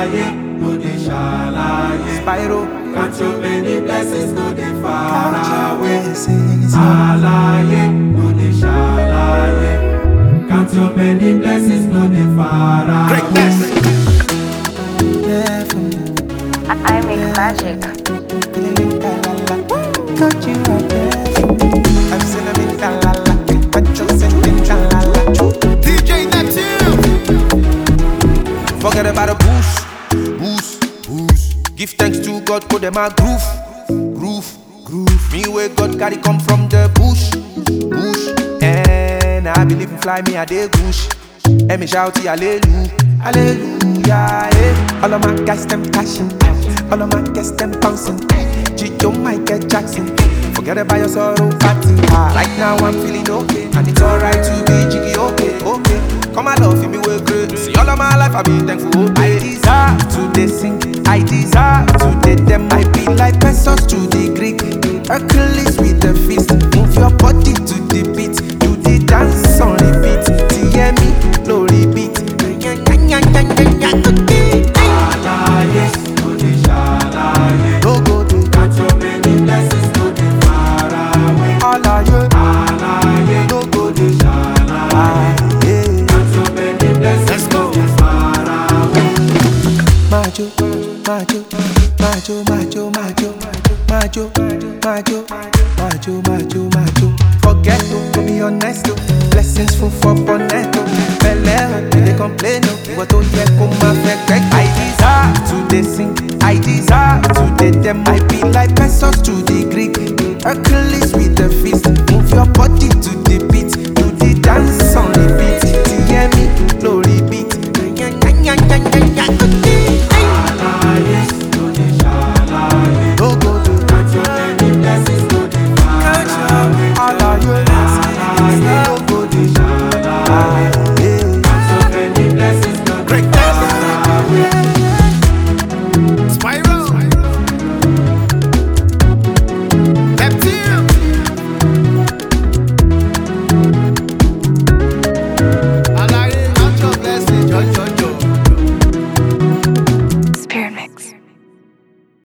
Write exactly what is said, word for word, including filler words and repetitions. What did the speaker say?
Alaye, no dey shalaye. Spyro, count your many blessings, no dey far away. Alaye, no dey shalaye. Count your many blessings, no dey far away. greatness. I, I make magic. Got you right there. I'm cinnamon, la la la. I'm chosen, la la la. D J Neptune. Forget about the boost, boost, boost. Give thanks to God, put them a groove, groove, groove. Me where God carry come from the bush, bush. And I believe in fly me a day bush. And me shout hallelujah, hallelujah. Eh. All of my guys them passion, all of my guys them bouncing. Gio Michael Jackson. Forget about your sorrow, party. Ah, right now I'm feeling okay, and it's alright to be jiggy, okay, okay. Come and love me, we're great. See, all of my life I've been thankful, okay. I deserve to they sing, I deserve to they them. I be like pesos to the Greek, Hercules with the feast. Move your body to the beat, do the dance on repeat. T M E, no repeat. Alaye, no dey shalaye. No go to Count your many blessings, no dey far away. Alaye, Alaye, no go to shalaye. Count your many blessings, no dey far away. Majo, majo, majo, majo, majo, majo, majo, majo, majo, majo. Forget to be honest, oh. Blessings full for bonnet, Belle, they complain, oh. What to hear come affect. I deserve to they sing, I deserve to they them. I be like pesos to the Greek, Hercules with the feast. Move your body to the beat, do the dance on repeat. T M E, no repeat.